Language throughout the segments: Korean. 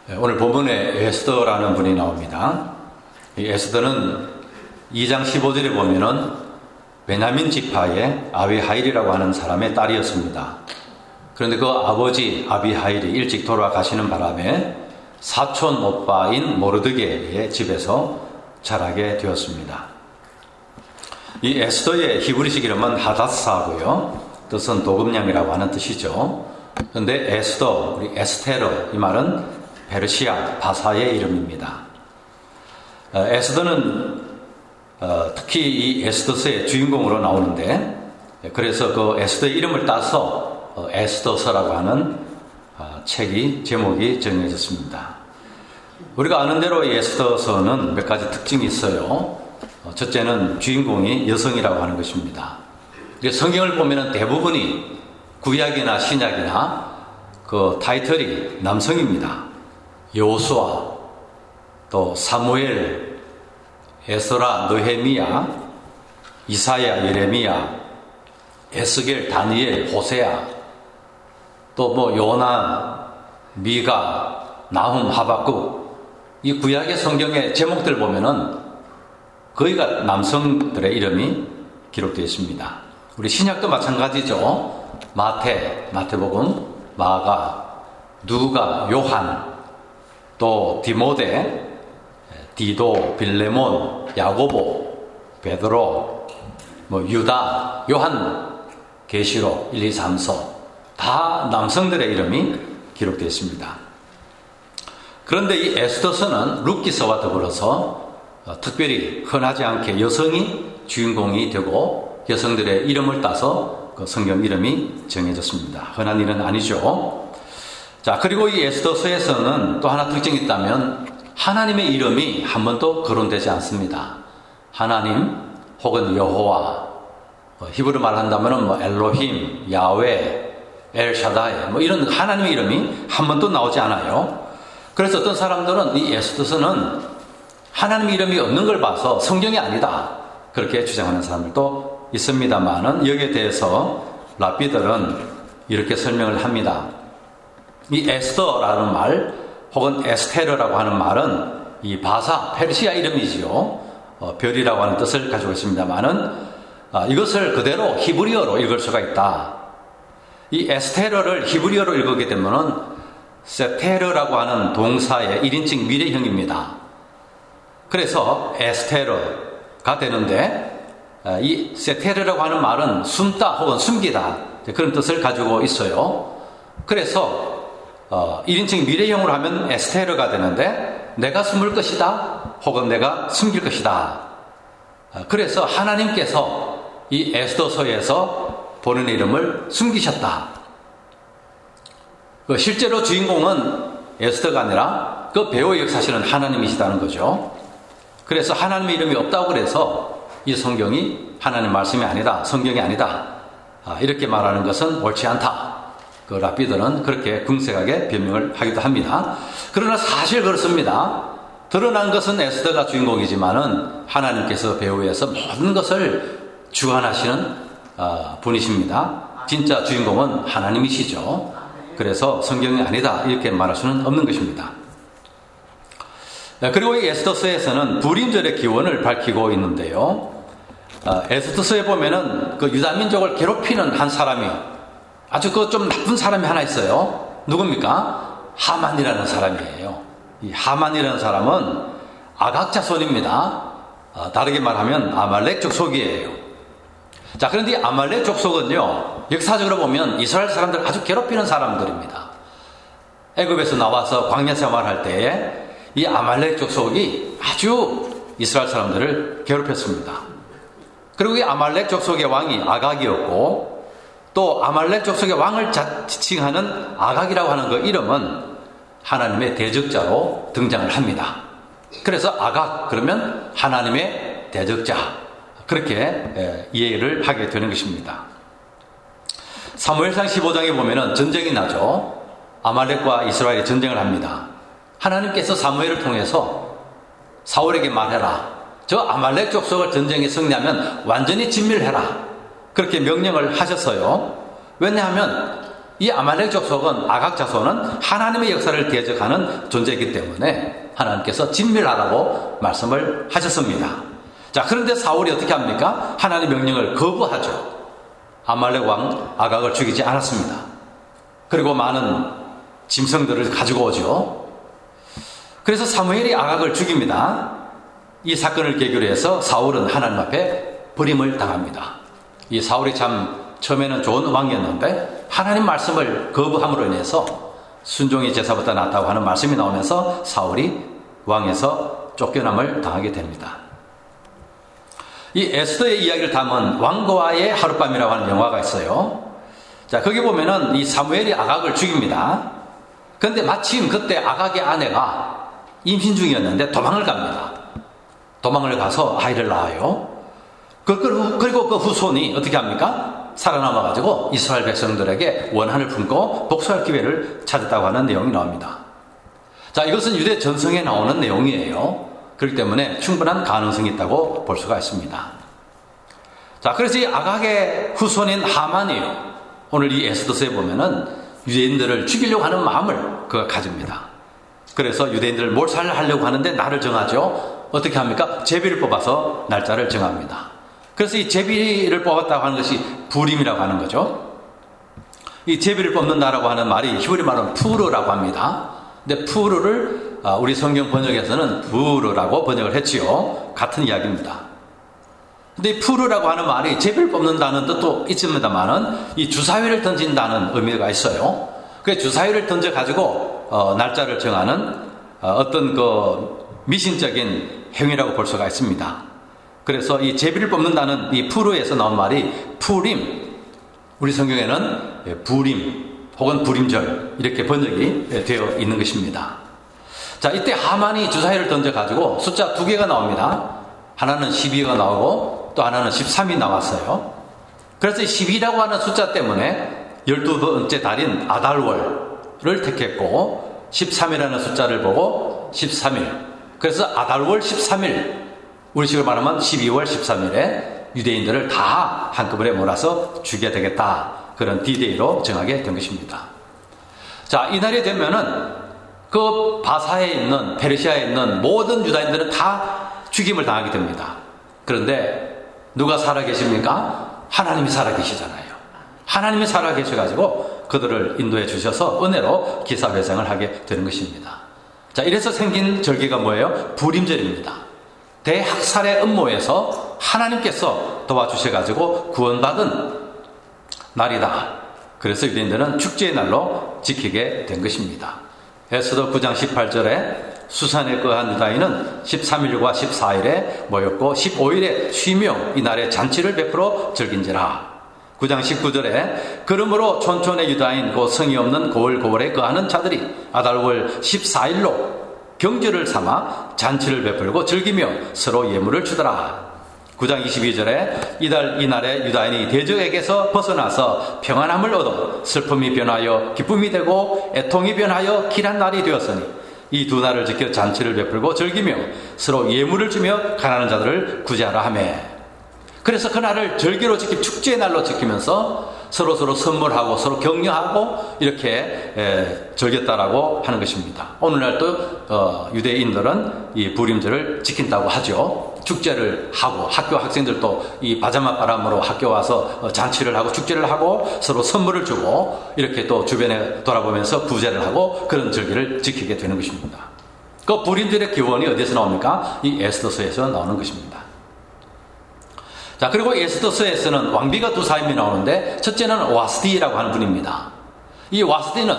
오늘 본문에 에스더라는 분이 나옵니다. 이 에스더는 2장 15절에 보면은 베냐민 지파의 아비하일이라고 하는 사람의 딸이었습니다. 그런데 그 아버지 아비하일이 일찍 돌아가시는 바람에 사촌 오빠인 모르드게의 집에서 자라게 되었습니다. 이 에스더의 히브리식 이름은 하닷사고요. 뜻은 도금냥이라고 하는 뜻이죠. 그런데 에스더, 우리 에스테르, 이 말은 페르시아 바사의 이름입니다. 에스더는 특히 이 에스더서의 주인공으로 나오는데, 그래서 그 에스더의 이름을 따서 에스더서라고 하는 책이 제목이 정해졌습니다. 우리가 아는 대로 이 에스더서는 몇 가지 특징이 있어요. 첫째는 주인공이 여성이라고 하는 것입니다. 성경을 보면 대부분이 구약이나 신약이나 그 타이틀이 남성입니다. 여호수아, 또 사무엘, 에스라, 느헤미야, 이사야, 예레미야, 에스겔, 다니엘, 호세아, 또 뭐 요나, 미가, 나훔, 하박국, 이 구약의 성경의 제목들 보면은 거의가 남성들의 이름이 기록되어 있습니다. 우리 신약도 마찬가지죠. 마태복음, 마가, 누가, 요한, 또 디모데, 디도, 빌레몬, 야고보, 베드로, 유다, 요한, 계시록, 1, 2, 3서 다 남성들의 이름이 기록되어 있습니다. 그런데 이 에스더서는 룻기서와 더불어서 특별히 흔하지 않게 여성이 주인공이 되고 여성들의 이름을 따서 그 성경 이름이 정해졌습니다. 흔한 일은 아니죠. 자, 그리고 이 에스더서에서는 또 하나 특징이 있다면 하나님의 이름이 한 번도 거론되지 않습니다. 하나님 혹은 여호와, 히브리 말한다면 엘로힘, 야훼, 엘샤다이 이런 하나님의 이름이 한 번도 나오지 않아요. 그래서 어떤 사람들은 이 에스더서는 하나님의 이름이 없는 걸 봐서 성경이 아니다, 그렇게 주장하는 사람들도 있습니다만은 여기에 대해서 랍비들은 이렇게 설명을 합니다. 이 에스더라는 말 혹은 에스테르라고 하는 말은 이 바사, 페르시아 이름이지요. 별이라고 하는 뜻을 가지고 있습니다만은 이것을 그대로 히브리어로 읽을 수가 있다. 이 에스테르를 히브리어로 읽게 되면은 세테르라고 하는 동사의 1인칭 미래형입니다. 그래서 에스테르가 되는데 이 세테르라고 하는 말은 숨다 혹은 숨기다, 그런 뜻을 가지고 있어요. 그래서 1인칭 미래형으로 하면 에스테르가 되는데 내가 숨을 것이다 혹은 내가 숨길 것이다. 그래서 하나님께서 이 에스더서에서 본인의 이름을 숨기셨다. 실제로 주인공은 에스더가 아니라 그 배우의 역사실은 하나님이시다는 거죠. 그래서 하나님의 이름이 없다고 그래서 이 성경이 하나님 말씀이 아니다, 성경이 아니다, 이렇게 말하는 것은 옳지 않다. 그 랍비들은 그렇게 궁색하게 변명을 하기도 합니다. 그러나 사실 그렇습니다. 드러난 것은 에스더가 주인공이지만은 하나님께서 배후에서 모든 것을 주관하시는 분이십니다. 진짜 주인공은 하나님이시죠. 그래서 성경이 아니다, 이렇게 말할 수는 없는 것입니다. 그리고 이 에스더서에서는 불임절의 기원을 밝히고 있는데요. 에스더서에 보면은 그 유다민족을 괴롭히는 한 사람이, 아주 그 좀 나쁜 사람이 하나 있어요. 누굽니까? 하만이라는 사람이에요. 이 하만이라는 사람은 아각 자손입니다. 다르게 말하면 아말렉 족속이에요. 자, 그런데 이 아말렉 족속은요, 역사적으로 보면 이스라엘 사람들 아주 괴롭히는 사람들입니다. 애굽에서 나와서 광야 생활할 때에 이 아말렉 족속이 아주 이스라엘 사람들을 괴롭혔습니다. 그리고 이 아말렉 족속의 왕이 아각이었고, 또 아말렉 족속의 왕을 지칭하는 아각이라고 하는 그 이름은 하나님의 대적자로 등장을 합니다. 그래서 아각 그러면 하나님의 대적자, 그렇게 이해를 하게 되는 것입니다. 사무엘상 15장에 보면은 전쟁이 나죠. 아말렉과 이스라엘이 전쟁을 합니다. 하나님께서 사무엘을 통해서 사울에게 말해라, 저 아말렉 족속을 전쟁에 승리하면 완전히 진멸해라, 그렇게 명령을 하셨어요. 왜냐하면 이 아말렉 족속은 아각 자손은 하나님의 역사를 대적하는 존재이기 때문에 하나님께서 진멸하라고 말씀을 하셨습니다. 자, 그런데 사울이 어떻게 합니까? 하나님의 명령을 거부하죠. 아말렉 왕 아각을 죽이지 않았습니다. 그리고 많은 짐승들을 가지고 오죠. 그래서 사무엘이 아각을 죽입니다. 이 사건을 계기로 해서 사울은 하나님 앞에 버림을 당합니다. 이 사울이 참 처음에는 좋은 왕이었는데 하나님 말씀을 거부함으로 인해서 순종이 제사보다 낫다고 하는 말씀이 나오면서 사울이 왕에서 쫓겨남을 당하게 됩니다. 이 에스더의 이야기를 담은 왕과의 하룻밤이라고 하는 영화가 있어요. 자, 거기 보면은 이 사무엘이 아각을 죽입니다. 그런데 마침 그때 아각의 아내가 임신 중이었는데 도망을 갑니다. 도망을 가서 아이를 낳아요. 그리고 그 후손이 어떻게 합니까? 살아남아가지고 이스라엘 백성들에게 원한을 품고 복수할 기회를 찾았다고 하는 내용이 나옵니다. 자, 이것은 유대 전성에 나오는 내용이에요. 그렇기 때문에 충분한 가능성이 있다고 볼 수가 있습니다. 자, 그래서 이 아각의 후손인 하만이에요. 오늘 이 에스더서에 보면은 유대인들을 죽이려고 하는 마음을 그가 가집니다. 그래서 유대인들을 몰살하려고 하는데 날을 정하죠. 어떻게 합니까? 제비를 뽑아서 날짜를 정합니다. 그래서 이 제비를 뽑았다고 하는 것이 부림이라고 하는 거죠. 이 제비를 뽑는다라고 하는 말이 히브리 말은 푸르라고 합니다. 근데 푸르를 우리 성경 번역에서는 부르라고 번역을 했지요. 같은 이야기입니다. 근데 이 푸르라고 하는 말이 제비를 뽑는다는 뜻도 있습니다만은 이 주사위를 던진다는 의미가 있어요. 그 주사위를 던져가지고 날짜를 정하는 어떤 그 미신적인 행위라고 볼 수가 있습니다. 그래서 이 제비를 뽑는다는 이 푸르에서 나온 말이 푸림, 우리 성경에는 부림 혹은 부림절 이렇게 번역이 되어 있는 것입니다. 자, 이때 하만이 주사위를 던져가지고 숫자 두 개가 나옵니다. 하나는 12가 나오고 또 하나는 13이 나왔어요. 그래서 12라고 하는 숫자 때문에 12번째 달인 아달월을 택했고 13이라는 숫자를 보고 13일, 그래서 아달월 13일, 우리식으로 말하면 12월 13일에 유대인들을 다 한꺼번에 몰아서 죽여야 되겠다, 그런 디데이로 정하게 된 것입니다. 자, 이날이 되면은 그 바사에 있는, 페르시아에 있는 모든 유다인들은 다 죽임을 당하게 됩니다. 그런데 누가 살아계십니까? 하나님이 살아계시잖아요. 하나님이 살아계셔가지고 그들을 인도해 주셔서 은혜로 기사회생을 하게 되는 것입니다. 자, 이래서 생긴 절기가 뭐예요? 부림절입니다. 대학살의 음모에서 하나님께서 도와주셔가지고 구원받은 날이다. 그래서 유대인들은 축제의 날로 지키게 된 것입니다. 에스더 9장 18절에 수산에 거한 유다인은 13일과 14일에 모였고 15일에 쉬며 이날에 잔치를 베풀어 즐긴지라. 9장 19절에 그러므로 촌촌의 유다인 곧 성이 없는 고을고을에 거하는 자들이 아달월 14일로 경주를 삼아 잔치를 베풀고 즐기며 서로 예물을 주더라. 9장 22절에 이날에 유다인이 대적에게서 벗어나서 평안함을 얻어 슬픔이 변하여 기쁨이 되고 애통이 변하여 길한 날이 되었으니 이 두 날을 지켜 잔치를 베풀고 즐기며 서로 예물을 주며 가난한 자들을 구제하라 하며, 그래서 그날을 절기로 지키 축제의 날로 지키면서 서로 선물하고 서로 격려하고 이렇게 즐겼다라고 하는 것입니다. 오늘날도 유대인들은 이 부림절을 지킨다고 하죠. 축제를 하고 학교 학생들도 이 바자마 바람으로 학교 와서 잔치를 하고 축제를 하고 서로 선물을 주고 이렇게 또 주변에 돌아보면서 구제를 하고 그런 절기를 지키게 되는 것입니다. 그 부림절의 기원이 어디에서 나옵니까? 이 에스더서에서 나오는 것입니다. 자, 그리고 에스더서에서는 왕비가 두 사람이 나오는데 첫째는 와스디라고 하는 분입니다. 이 와스디는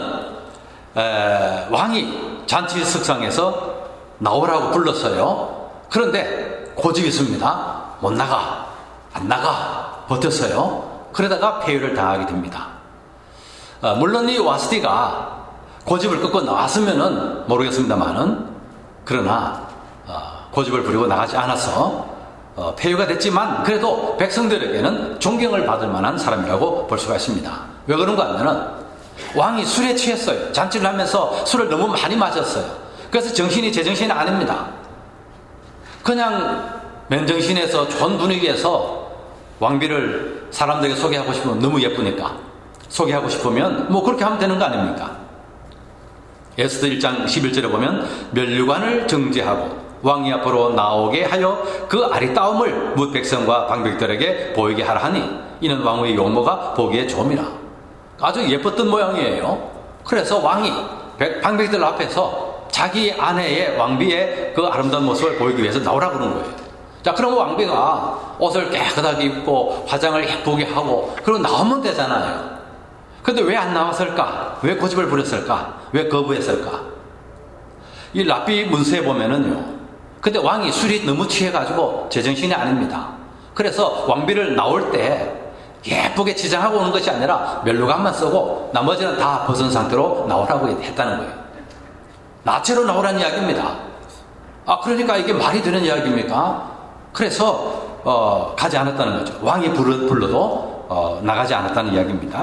왕이 잔치 석상에서 나오라고 불렀어요. 그런데 고집이 있습니다. 못 나가, 안 나가, 버텼어요. 그러다가 폐위를 당하게 됩니다. 물론 이 와스디가 고집을 꺾고 나왔으면은 모르겠습니다만은, 그러나 고집을 부리고 나가지 않아서 폐위가 됐지만 그래도 백성들에게는 존경을 받을 만한 사람이라고 볼 수가 있습니다. 왜 그런가 하면은 왕이 술에 취했어요. 잔치를 하면서 술을 너무 많이 마셨어요. 그래서 정신이 제정신이 아닙니다. 그냥 맨정신에서 좋은 분위기에서 왕비를 사람들에게 소개하고 싶으면 너무 예쁘니까 소개하고 싶으면 뭐 그렇게 하면 되는 거 아닙니까? 에스더 1장 11절에 보면 면류관을 정지하고 왕이 앞으로 나오게 하여 그 아리따움을 뭇 백성과 방백들에게 보이게 하라 하니 이는 왕의 용모가 보기에 좋음이라. 아주 예뻤던 모양이에요. 그래서 왕이 방백들 앞에서 자기 아내의 왕비의 그 아름다운 모습을 보이기 위해서 나오라 그런 거예요. 자, 그러면 왕비가 옷을 깨끗하게 입고 화장을 예쁘게 하고 그러고 나오면 되잖아요. 근데 왜 안 나왔을까? 왜 고집을 부렸을까? 왜 거부했을까? 이 랍비 문서에 보면은요, 근데 왕이 술이 너무 취해가지고 제정신이 아닙니다. 그래서 왕비를 나올 때 예쁘게 지장하고 오는 것이 아니라 면류관만 쓰고 나머지는 다 벗은 상태로 나오라고 했다는 거예요. 나체로 나오라는 이야기입니다. 그러니까 이게 말이 되는 이야기입니까? 그래서 가지 않았다는 거죠. 왕이 불러도 나가지 않았다는 이야기입니다.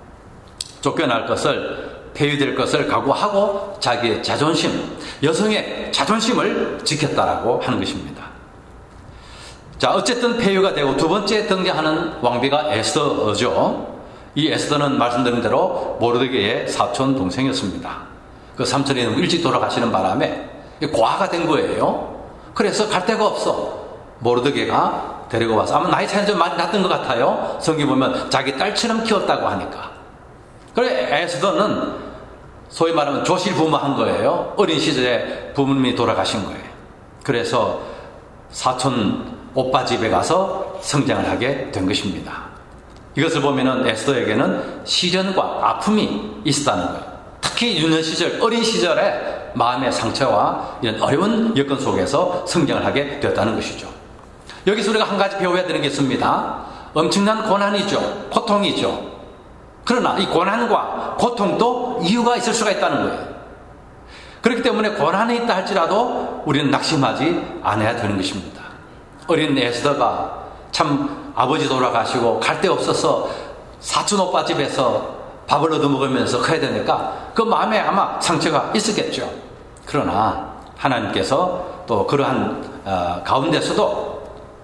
쫓겨날 것을, 폐위될 것을 각오하고 자기의 자존심, 여성의 자존심을 지켰다라고 하는 것입니다. 자, 어쨌든 폐위가 되고 두 번째 등장하는 왕비가 에스더죠. 이 에스더는 말씀드린 대로 모르드게의 사촌 동생이었습니다. 그 삼촌이 너무 일찍 돌아가시는 바람에 고아가 된 거예요. 그래서 갈 데가 없어. 모르드게가 데리고 와서 아마 나이 차이는 좀 많이 났던 것 같아요. 성경 보면 자기 딸처럼 키웠다고 하니까. 그래 에스더는 소위 말하면 조실부모한 거예요. 어린 시절에 부모님이 돌아가신 거예요. 그래서 사촌 오빠 집에 가서 성장을 하게 된 것입니다. 이것을 보면은 에스더에게는 시련과 아픔이 있었다는 거예요. 특히 유년 시절, 어린 시절에 마음의 상처와 이런 어려운 여건 속에서 성장을 하게 되었다는 것이죠. 여기서 우리가 한 가지 배워야 되는 게 있습니다. 엄청난 고난이죠. 고통이죠. 그러나 이 고난과 고통도 이유가 있을 수가 있다는 거예요. 그렇기 때문에 고난이 있다 할지라도 우리는 낙심하지 않아야 되는 것입니다. 어린 에스더가 참 아버지 돌아가시고 갈 데 없어서 사촌 오빠 집에서 밥을 얻어먹으면서 커야 되니까 그 마음에 아마 상처가 있었겠죠. 그러나 하나님께서 또 그러한 가운데서도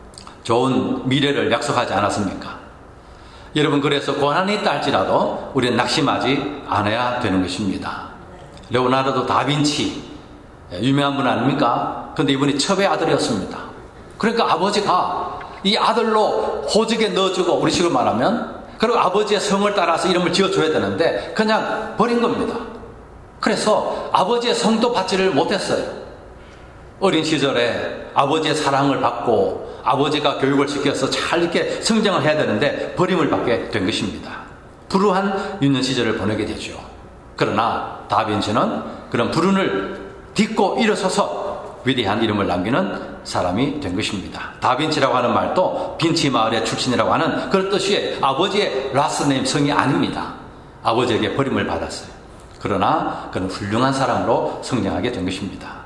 좋은 미래를 약속하지 않았습니까? 여러분, 그래서 고난이 있다 할지라도 우리는 낙심하지 않아야 되는 것입니다. 레오나르도 다빈치, 유명한 분 아닙니까? 근데 이분이 첩의 아들이었습니다. 그러니까 아버지가 이 아들로 호적에 넣어주고, 우리 식으로 말하면, 그리고 아버지의 성을 따라서 이름을 지어줘야 되는데 그냥 버린 겁니다. 그래서 아버지의 성도 받지를 못했어요. 어린 시절에 아버지의 사랑을 받고 아버지가 교육을 시켜서 잘 이렇게 성장을 해야 되는데 버림을 받게 된 것입니다. 불우한 유년 시절을 보내게 되죠. 그러나 다빈치는 그런 불운을 딛고 일어서서 위대한 이름을 남기는 사람이 된 것입니다. 다빈치라고 하는 말도 빈치 마을의 출신이라고 하는 그런 뜻이에요. 아버지의 라스네임 성이 아닙니다. 아버지에게 버림을 받았어요. 그러나 그는 훌륭한 사람으로 성장하게 된 것입니다.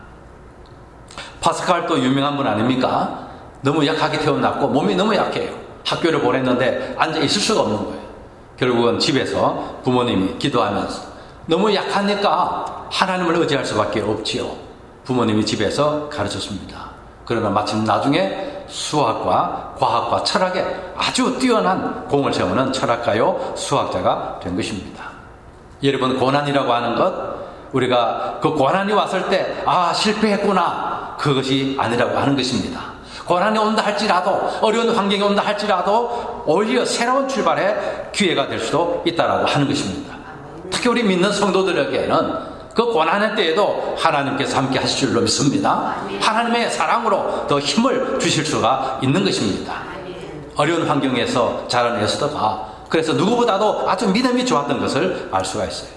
파스칼도 유명한 분 아닙니까? 너무 약하게 태어났고 몸이 너무 약해요. 학교를 보냈는데 앉아 있을 수가 없는 거예요. 결국은 집에서 부모님이 기도하면서 너무 약하니까 하나님을 의지할 수밖에 없지요. 부모님이 집에서 가르쳤습니다. 그러나 마침 나중에 수학과 과학과 철학에 아주 뛰어난 공을 세우는 철학가요 수학자가 된 것입니다. 여러분, 고난이라고 하는 것, 우리가 그 고난이 왔을 때 실패했구나, 그것이 아니라고 하는 것입니다. 고난이 온다 할지라도, 어려운 환경이 온다 할지라도 오히려 새로운 출발의 기회가 될 수도 있다라고 하는 것입니다. 특히 우리 믿는 성도들에게는 그 고난의 때에도 하나님께서 함께 하실 줄로 믿습니다. 하나님의 사랑으로 더 힘을 주실 수가 있는 것입니다. 어려운 환경에서 자란 에스더가 그래서 누구보다도 아주 믿음이 좋았던 것을 알 수가 있어요.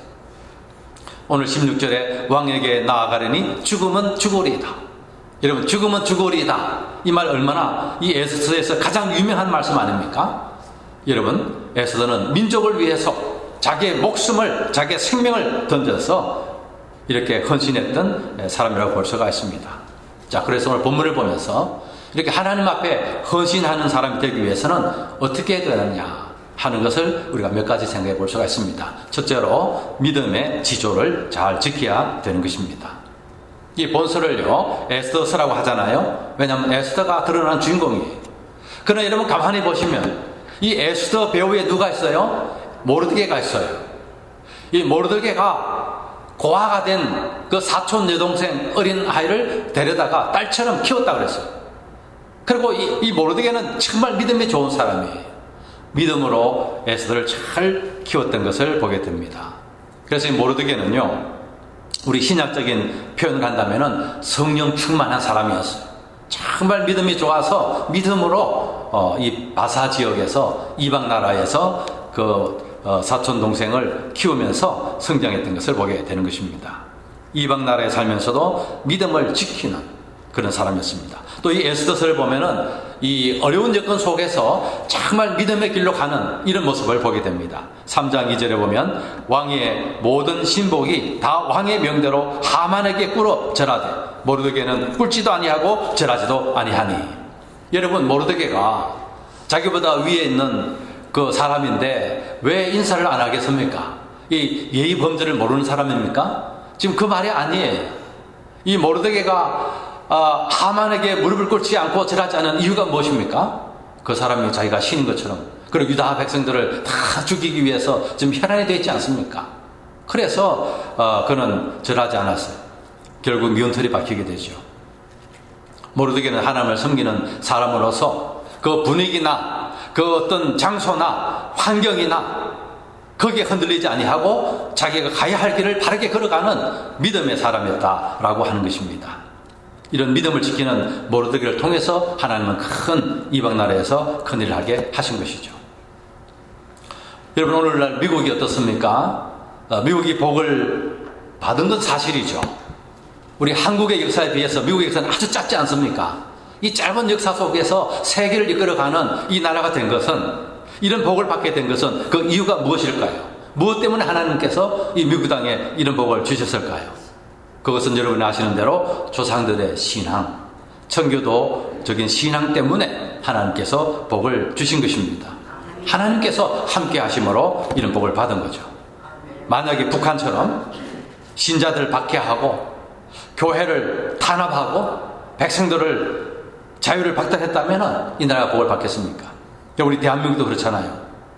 오늘 16절에 왕에게 나아가려니 죽음은 죽으리이다. 여러분, 죽음은 죽으리이다, 이 말 얼마나 이 에스더에서 가장 유명한 말씀 아닙니까? 여러분, 에스더는 민족을 위해서 자기의 목숨을, 자기의 생명을 던져서 이렇게 헌신했던 사람이라고 볼 수가 있습니다. 자, 그래서 오늘 본문을 보면서 이렇게 하나님 앞에 헌신하는 사람이 되기 위해서는 어떻게 해야 되느냐 하는 것을 우리가 몇 가지 생각해 볼 수가 있습니다. 첫째로 믿음의 지조를 잘 지켜야 되는 것입니다. 이 본서를요 에스더서라고 하잖아요. 왜냐하면 에스더가 드러난 주인공이에요. 그러나 여러분 가만히 보시면 이 에스더 배우에 누가 있어요? 모르드게가 있어요. 이 모르드게가 고아가 된 그 사촌 여동생 어린 아이를 데려다가 딸처럼 키웠다 그랬어요. 그리고 이 모르드게는 정말 믿음이 좋은 사람이에요. 믿음으로 에스더를 잘 키웠던 것을 보게 됩니다. 그래서 이 모르드게는요, 우리 신약적인 표현을 한다면은 성령 충만한 사람이었어요. 정말 믿음이 좋아서 믿음으로 이 바사 지역에서 이방 나라에서 사촌 동생을 키우면서 성장했던 것을 보게 되는 것입니다. 이방 나라에 살면서도 믿음을 지키는 그런 사람이었습니다. 또 이 에스더서를 보면은 이 어려운 여건 속에서 정말 믿음의 길로 가는 이런 모습을 보게 됩니다. 3장 2절에 보면 왕의 모든 신복이 다 왕의 명대로 하만에게 꿇어 절하되 모르드게는 꿇지도 아니하고 절하지도 아니하니. 여러분, 모르드게가 자기보다 위에 있는 그 사람인데 왜 인사를 안 하겠습니까? 이 예의 범절을 모르는 사람입니까? 지금 그 말이 아니에요. 이 모르드게가 하만에게 무릎을 꿇지 않고 절하지 않은 이유가 무엇입니까? 그 사람이 자기가 신인 것처럼, 그리고 유다 백성들을 다 죽이기 위해서 지금 혈안이 되어 있지 않습니까? 그래서 그는 절하지 않았어요. 결국 미운털이 박히게 되죠. 모르드게는 하나님을 섬기는 사람으로서 그 분위기나 그 어떤 장소나 환경이나 거기에 흔들리지 아니하고 자기가 가야 할 길을 바르게 걸어가는 믿음의 사람이었다라고 하는 것입니다. 이런 믿음을 지키는 모르드게를 통해서 하나님은 큰 이방 나라에서 큰 일을 하게 하신 것이죠. 여러분, 오늘날 미국이 어떻습니까? 미국이 복을 받은 건 사실이죠. 우리 한국의 역사에 비해서 미국의 역사는 아주 짧지 않습니까? 이 짧은 역사 속에서 세계를 이끌어가는 이 나라가 된 것은, 이런 복을 받게 된 것은 그 이유가 무엇일까요? 무엇 때문에 하나님께서 이 미국 땅에 이런 복을 주셨을까요? 그것은 여러분이 아시는 대로 조상들의 신앙, 청교도적인 신앙 때문에 하나님께서 복을 주신 것입니다. 하나님께서 함께 하심으로 이런 복을 받은 거죠. 만약에 북한처럼 신자들 박해하고 교회를 탄압하고 백성들을 자유를 박탈했다면 이 나라가 복을 받겠습니까? 우리 대한민국도 그렇잖아요.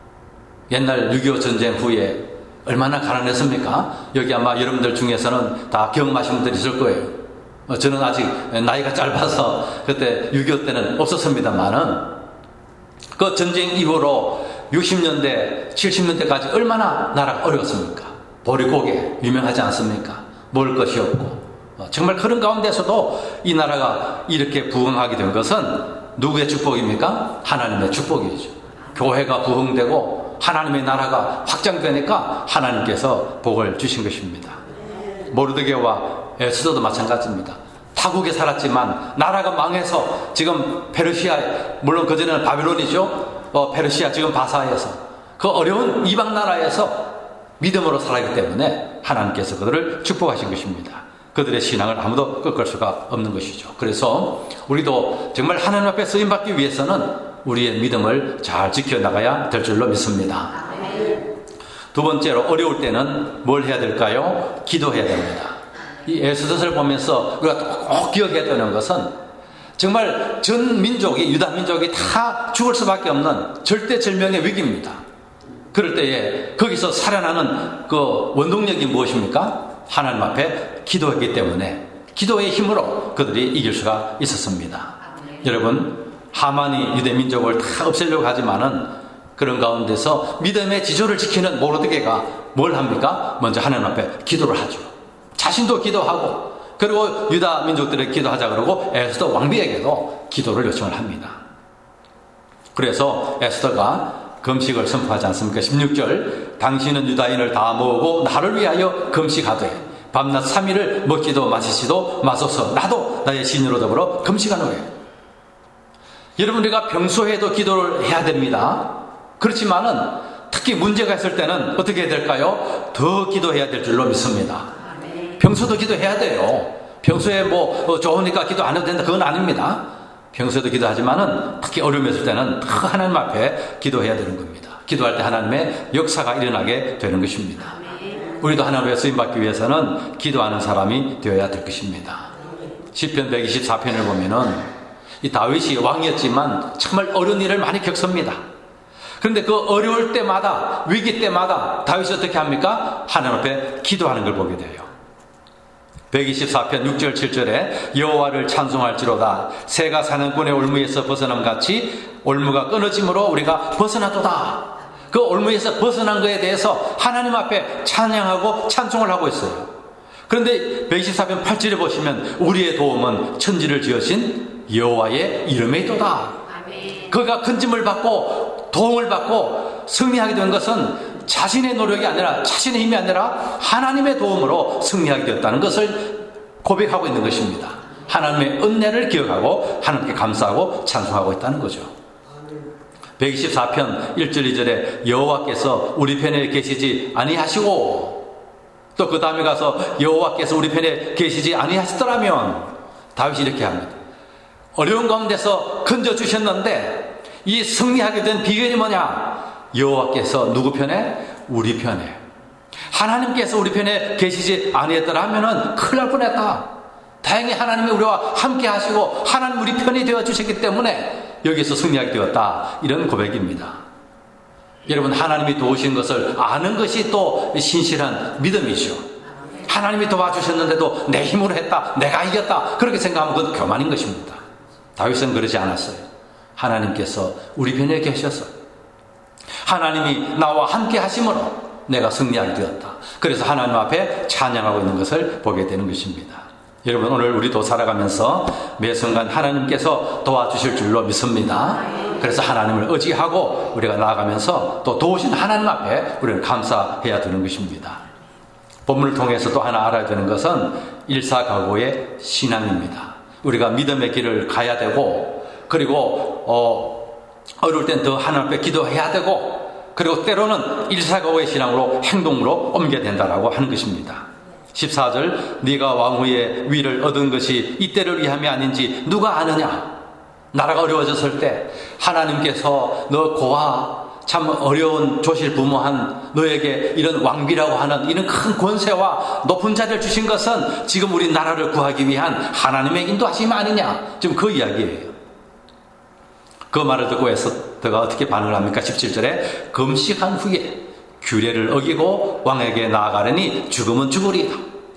옛날 6.25 전쟁 후에 얼마나 가난했습니까? 여기 아마 여러분들 중에서는 다 경험하신 분들이 있을 거예요. 저는 아직 나이가 짧아서 그때 6.25 때는 없었습니다만은, 그 전쟁 이후로 60년대, 70년대까지 얼마나 나라가 어려웠습니까? 보릿고개 유명하지 않습니까? 먹을 것이 없고. 정말 그런 가운데서도 이 나라가 이렇게 부흥하게 된 것은 누구의 축복입니까? 하나님의 축복이죠. 교회가 부흥되고 하나님의 나라가 확장되니까 하나님께서 복을 주신 것입니다. 모르드게와 에스더도 마찬가지입니다. 타국에 살았지만 나라가 망해서 지금 페르시아에, 물론 그전에는 바빌론이죠. 페르시아, 지금 바사에서, 그 어려운 이방 나라에서 믿음으로 살았기 때문에 하나님께서 그들을 축복하신 것입니다. 그들의 신앙을 아무도 꺾을 수가 없는 것이죠. 그래서 우리도 정말 하나님 앞에 쓰임받기 위해서는 우리의 믿음을 잘 지켜나가야 될 줄로 믿습니다. 두 번째로, 어려울 때는 뭘 해야 될까요? 기도해야 됩니다. 이 에스더서를 보면서 우리가 꼭 기억해야 되는 것은, 정말 전 민족이, 유다 민족이 다 죽을 수밖에 없는 절대절명의 위기입니다. 그럴 때에 거기서 살아나는 그 원동력이 무엇입니까? 하나님 앞에 기도했기 때문에 기도의 힘으로 그들이 이길 수가 있었습니다. 여러분, 하만이 유대 민족을 다 없애려고 하지만은 그런 가운데서 믿음의 지조를 지키는 모르드게가 뭘 합니까? 먼저 하나님 앞에 기도를 하죠. 자신도 기도하고, 그리고 유다 민족들에게 기도하자 그러고 에스더 왕비에게도 기도를 요청을 합니다. 그래서 에스더가 금식을 선포하지 않습니까? 16절, 당신은 유다인을 다 모으고 나를 위하여 금식하되 밤낮 3일을 먹지도 마시지도 마소서. 나도 나의 신으로 더불어 금식하노래. 여러분, 우리가 평소에도 기도를 해야 됩니다. 그렇지만은 특히 문제가 있을 때는 어떻게 해야 될까요? 더 기도해야 될 줄로 믿습니다. 평소도 기도해야 돼요. 평소에 좋으니까 기도 안 해도 된다, 그건 아닙니다. 평소에도 기도하지만은 특히 어려움이 있을 때는 더 하나님 앞에 기도해야 되는 겁니다. 기도할 때 하나님의 역사가 일어나게 되는 것입니다. 우리도 하나님의 쓰임받기 위해서는 기도하는 사람이 되어야 될 것입니다. 시편 124편을 보면은 이 다윗이 왕이었지만 정말 어려운 일을 많이 겪습니다. 그런데 그 어려울 때마다, 위기 때마다 다윗이 어떻게 합니까? 하나님 앞에 기도하는 걸 보게 돼요. 124편 6절 7절에 여호와를 찬송할지로다 새가 사냥꾼의 올무에서 벗어남 같이 올무가 끊어짐으로 우리가 벗어나도다. 그 올무에서 벗어난 것에 대해서 하나님 앞에 찬양하고 찬송을 하고 있어요. 그런데 124편 8절에 보시면 우리의 도움은 천지를 지으신 여호와의 이름에 있도다. 그가 건짐을 받고 도움을 받고 승리하게 된 것은 자신의 노력이 아니라, 자신의 힘이 아니라 하나님의 도움으로 승리하게 되었다는 것을 고백하고 있는 것입니다. 하나님의 은혜를 기억하고 하나님께 감사하고 찬송하고 있다는 거죠. 124편 1절 2절에 여호와께서 우리 편에 계시지 아니하시고, 또 그 다음에 가서 여호와께서 우리 편에 계시지 아니하시더라면, 다윗이 이렇게 합니다. 어려운 가운데서 건져주셨는데 이 승리하게 된 비결이 뭐냐? 여호와께서 누구 편에? 우리 편에. 하나님께서 우리 편에 계시지 아니했더라면 큰일 날 뻔했다. 다행히 하나님이 우리와 함께 하시고 하나님 우리 편이 되어 주셨기 때문에 여기서 승리하게 되었다. 이런 고백입니다. 여러분, 하나님이 도우신 것을 아는 것이 또 신실한 믿음이죠. 하나님이 도와주셨는데도 내 힘으로 했다, 내가 이겼다, 그렇게 생각하면 그건 교만인 것입니다. 다윗은 그러지 않았어요. 하나님께서 우리 편에 계셔서 하나님이 나와 함께 하심으로 내가 승리하게 되었다. 그래서 하나님 앞에 찬양하고 있는 것을 보게 되는 것입니다. 여러분, 오늘 우리도 살아가면서 매 순간 하나님께서 도와주실 줄로 믿습니다. 그래서 하나님을 의지하고 우리가 나아가면서 또 도우신 하나님 앞에 우리는 감사해야 되는 것입니다. 본문을 통해서 또 하나 알아야 되는 것은 일사각오의 신앙입니다. 우리가 믿음의 길을 가야 되고, 그리고 어려울 땐 더 하나님 앞에 기도해야 되고, 그리고 때로는 일사각오의 신앙으로 행동으로 옮겨야 된다라고 하는 것입니다. 14절 네가 왕후의 위를 얻은 것이 이때를 위함이 아닌지 누가 아느냐? 나라가 어려워졌을 때 하나님께서 너 고아 참 어려운 조실부모한 너에게 이런 왕비라고 하는 이런 큰 권세와 높은 자리를 주신 것은 지금 우리 나라를 구하기 위한 하나님의 인도하심이 아니냐? 지금 그 이야기예요. 그 말을 듣고 에스더가 어떻게 반응을 합니까? 17절에 금식한 후에 규례를 어기고 왕에게 나아가려니 죽으면 죽으리이다.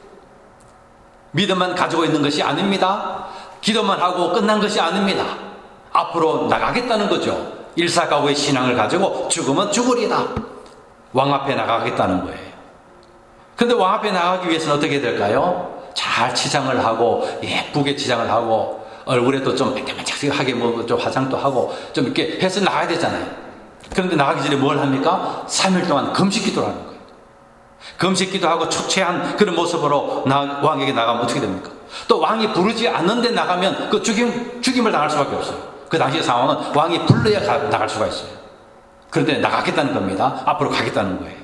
믿음만 가지고 있는 것이 아닙니다. 기도만 하고 끝난 것이 아닙니다. 앞으로 나가겠다는 거죠. 일사각오의 신앙을 가지고 죽으면 죽으리이다. 왕 앞에 나가겠다는 거예요. 그런데 왕 앞에 나가기 위해서는 어떻게 될까요? 잘 치장을 하고 예쁘게 치장을 하고 얼굴에도 좀 반짝반짝하게 뭐 좀 화장도 하고 좀 이렇게 해서 나가야 되잖아요. 그런데 나가기 전에 뭘 합니까? 3일 동안 금식 기도를 하는 거예요. 금식 기도하고 초췌한 그런 모습으로 왕에게 나가면 어떻게 됩니까? 또 왕이 부르지 않는데 나가면 그 죽임을 당할 수밖에 없어요. 그 당시 상황은 왕이 불러야 나갈 수가 있어요. 그런데 나가겠다는 겁니다. 앞으로 가겠다는 거예요.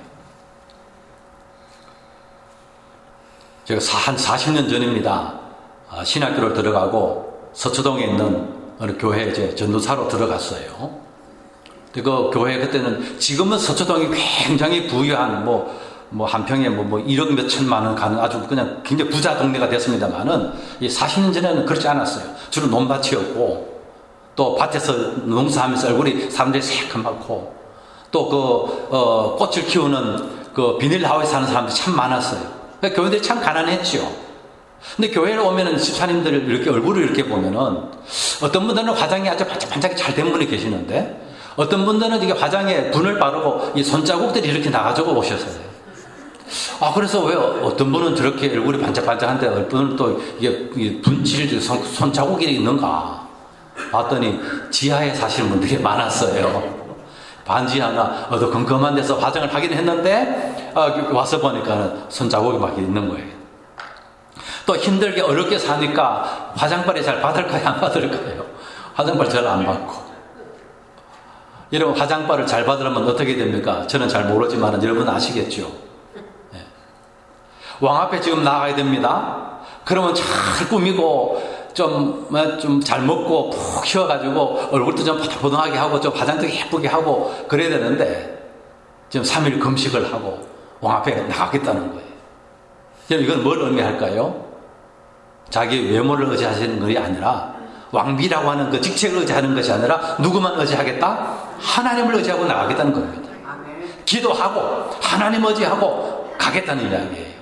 제가 한 40년 전입니다. 신학교를 들어가고 서초동에 있는 어느 교회에 이제 전도사로 들어갔어요. 그 교회 그때는, 지금은 서초동이 굉장히 부유한 뭐 한 평에 뭐 1억 몇 천만 원 가는 아주 그냥 굉장히 부자 동네가 됐습니다만은, 이 40년 전에는 그렇지 않았어요. 주로 논밭이었고, 또 밭에서 농사하면서 얼굴이 사람들이 새까맣고, 또 꽃을 키우는 그 비닐하우스에 사는 사람들이 참 많았어요. 그러니까 교회들이 참 가난했죠. 근데 교회에 오면은 집사님들 이렇게 얼굴을 이렇게 보면은, 어떤 분들은 화장이 아주 반짝반짝 잘 된 분이 계시는데, 어떤 분들은 이게 화장에 분을 바르고 이 손자국들이 이렇게 나가지고 오셨어요. 그래서 왜 어떤 분은 저렇게 얼굴이 반짝반짝한데 어떤 분은 또 이게 분칠 손자국이 있는가 봤더니 지하에 사시는 분들이 많았어요. 반지 하나 어두컴컴한 데서 화장을 하긴 했는데 와서 보니까 손자국이 막 있는 거예요. 또 힘들게 어렵게 사니까 화장빨이 잘 받을까요? 안 받을까요? 화장빨 잘 안 받고. 여러분, 화장빨을 잘 받으려면 어떻게 됩니까? 저는 잘 모르지만 여러분 아시겠죠? 네. 왕 앞에 지금 나가야 됩니다. 그러면 잘 꾸미고 좀 잘 먹고 푹 쉬어가지고 얼굴도 좀 포동포동하게 하고 좀 화장도 예쁘게 하고 그래야 되는데, 지금 3일 금식을 하고 왕 앞에 나가겠다는 거예요. 여러분, 이건 뭘 의미할까요? 자기 외모를 의지하시는 것이 아니라 왕비라고 하는 그 직책을 의지하는 것이 아니라 누구만 의지하겠다? 하나님을 의지하고 나가겠다는 겁니다. 기도하고 하나님 의지하고 가겠다는 이야기예요.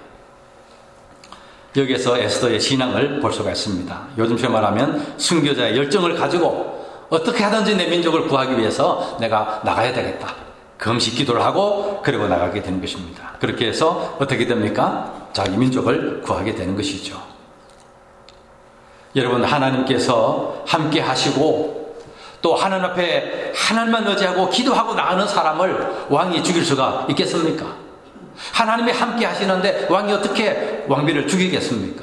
여기에서 에스더의 신앙을 볼 수가 있습니다. 요즘처럼 말하면 순교자의 열정을 가지고 어떻게 하든지 내 민족을 구하기 위해서 내가 나가야 되겠다. 금식 기도를 하고 그리고 나가게 되는 것입니다. 그렇게 해서 어떻게 됩니까? 자기 민족을 구하게 되는 것이죠. 여러분, 하나님께서 함께 하시고 또 하나님 앞에 하나님만 의지하고 기도하고 나가는 사람을 왕이 죽일 수가 있겠습니까? 하나님이 함께 하시는데 왕이 어떻게 왕비를 죽이겠습니까?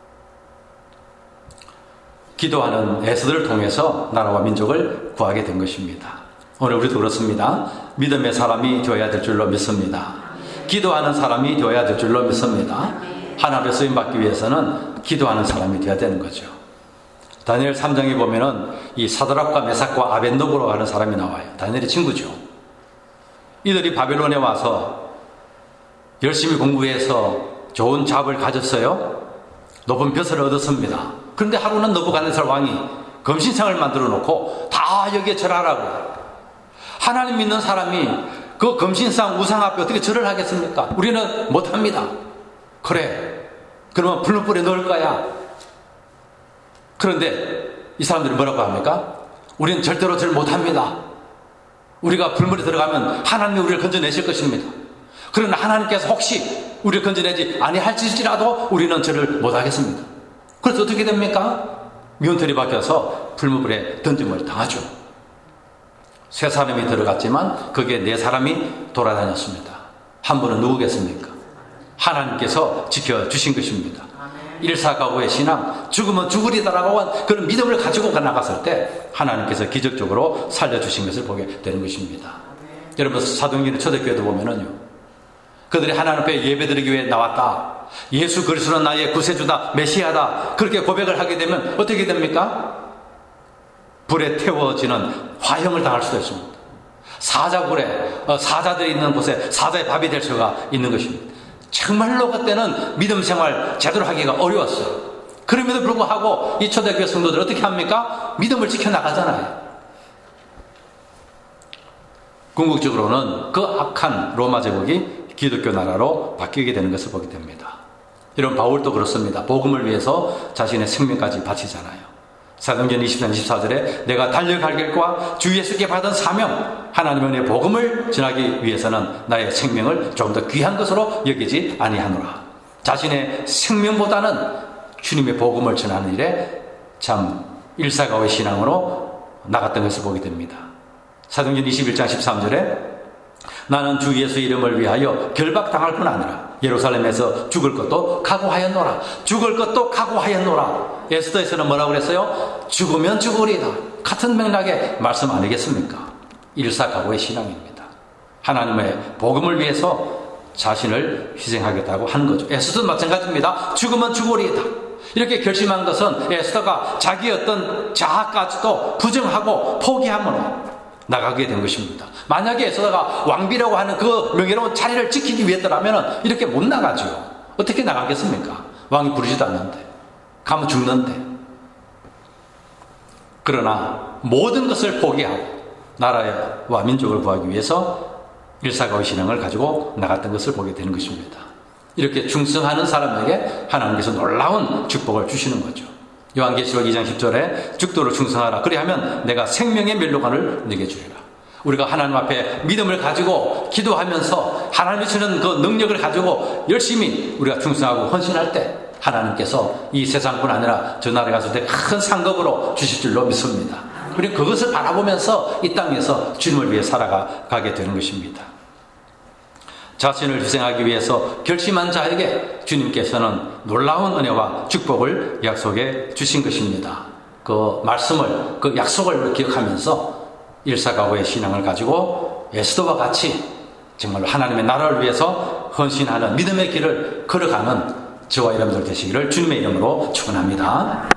기도하는 에스더를 통해서 나라와 민족을 구하게 된 것입니다. 오늘 우리도 그렇습니다. 믿음의 사람이 되어야 될 줄로 믿습니다. 기도하는 사람이 되어야 될 줄로 믿습니다. 하나님의 쓰임받기 위해서는 기도하는 사람이 되어야 되는 거죠. 다니엘 3장에 보면은 이 사드락과 메삭과 아벤노고로 하는 사람이 나와요. 다니엘의 친구죠. 이들이 바벨론에 와서 열심히 공부해서 좋은 잡을 가졌어요. 높은 벼슬을 얻었습니다. 그런데 하루는 느부갓네살 왕이 금신상을 만들어 놓고 다 여기에 절하라고. 하나님 믿는 사람이 그 금신상 우상 앞에 어떻게 절을 하겠습니까? 우리는 못합니다. 그래, 그러면 불문불에 넣을 거야. 그런데 이 사람들이 뭐라고 합니까? 우리는 절대로 절 못합니다. 우리가 불물에 들어가면 하나님이 우리를 건져내실 것입니다. 그러나 하나님께서 혹시 우리를 건져내지 아니할지라도 우리는 절을 못하겠습니다. 그래서 어떻게 됩니까? 미운털이 박혀서 불물에 던짐을 당하죠. 세 사람이 들어갔지만 거기에 네 사람이 돌아다녔습니다. 한 분은 누구겠습니까? 하나님께서 지켜주신 것입니다. 일사각오의 신앙, 죽으면 죽으리다라고 한 그런 믿음을 가지고 나갔을 때 하나님께서 기적적으로 살려주신 것을 보게 되는 것입니다. 여러분, 사도행전의 초대교회도 보면은요, 그들이 하나님 앞에 예배드리기 위해 나왔다, 예수 그리스도는 나의 구세주다, 메시아다, 그렇게 고백을 하게 되면 어떻게 됩니까? 불에 태워지는 화형을 당할 수도 있습니다. 사자굴에 사자들이 있는 곳에 사자의 밥이 될 수가 있는 것입니다. 정말로 그때는 믿음 생활 제대로 하기가 어려웠어요. 그럼에도 불구하고 이 초대교회 성도들 어떻게 합니까? 믿음을 지켜나가잖아요. 궁극적으로는 그 악한 로마 제국이 기독교 나라로 바뀌게 되는 것을 보게 됩니다. 이런 바울도 그렇습니다. 복음을 위해서 자신의 생명까지 바치잖아요. 사도행전 20장 24절에 내가 달려갈 길과 주 예수께 받은 사명, 하나님의 은혜의 복음을 전하기 위해서는 나의 생명을 조금 더 귀한 것으로 여기지 아니하노라. 자신의 생명보다는 주님의 복음을 전하는 일에 참 일사각오의 신앙으로 나갔던 것을 보게 됩니다. 사도행전 21장 13절에 나는 주 예수 이름을 위하여 결박당할 뿐 아니라 예루살렘에서 죽을 것도 각오하였노라. 죽을 것도 각오하였노라. 에스더에서는 뭐라고 그랬어요? 죽으면 죽으리다. 같은 맥락의 말씀 아니겠습니까? 일사각오의 신앙입니다. 하나님의 복음을 위해서 자신을 희생하겠다고 한 거죠. 에스더도 마찬가지입니다. 죽으면 죽으리다. 이렇게 결심한 것은 에스더가 자기의 어떤 자아까지도 부정하고 포기함으로 나가게 된 것입니다. 만약에 에스더가 왕비라고 하는 그 명예로운 자리를 지키기 위해서라면 이렇게 못 나가죠. 어떻게 나가겠습니까? 왕이 부르지도 않는데, 가면 죽는데. 그러나 모든 것을 포기하고 나라와 민족을 구하기 위해서 일사각오의 신앙을 가지고 나갔던 것을 보게 되는 것입니다. 이렇게 충성하는 사람에게 하나님께서 놀라운 축복을 주시는 거죠. 요한계시록 2장 10절에 죽도록 충성하라. 그리하면 내가 생명의 멸류관을 네게 주리라. 우리가 하나님 앞에 믿음을 가지고 기도하면서 하나님이 주는 그 능력을 가지고 열심히 우리가 충성하고 헌신할 때 하나님께서 이 세상뿐 아니라 저 나라에 갔을 때 큰 상급으로 주실 줄로 믿습니다. 우리 그것을 바라보면서 이 땅에서 주님을 위해 살아가게 되는 것입니다. 자신을 희생하기 위해서 결심한 자에게 주님께서는 놀라운 은혜와 축복을 약속해 주신 것입니다. 그 말씀을, 그 약속을 기억하면서 일사각오의 신앙을 가지고 에스더와 같이 정말로 하나님의 나라를 위해서 헌신하는 믿음의 길을 걸어가는 저와 여러분들 되시기를 주님의 이름으로 축원합니다.